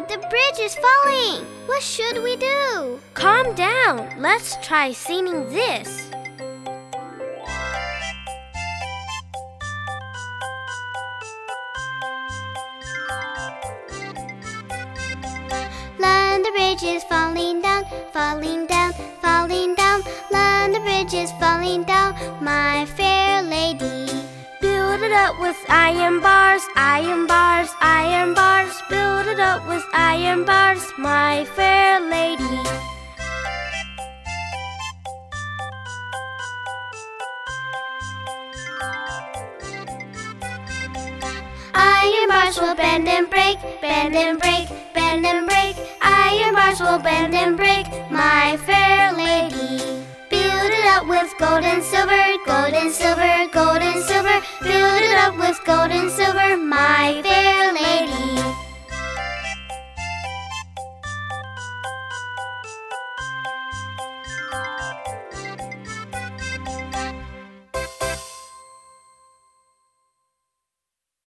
the bridge is falling! What should we do? Calm down. Let's try singing this. Learn the bridge is falling down, falling down, falling down. Learn the bridge is falling down, my fair lady. Build it up with iron bars, iron bars, iron bars. Build it up with iron bars, my fair lady. Iron bars will bend and break, bend and break, bend and break. Iron bars will bend and break, my fair lady. Build it up with gold and silver, gold and silver, gold and silver. Build it up with gold and silver, my fair lady.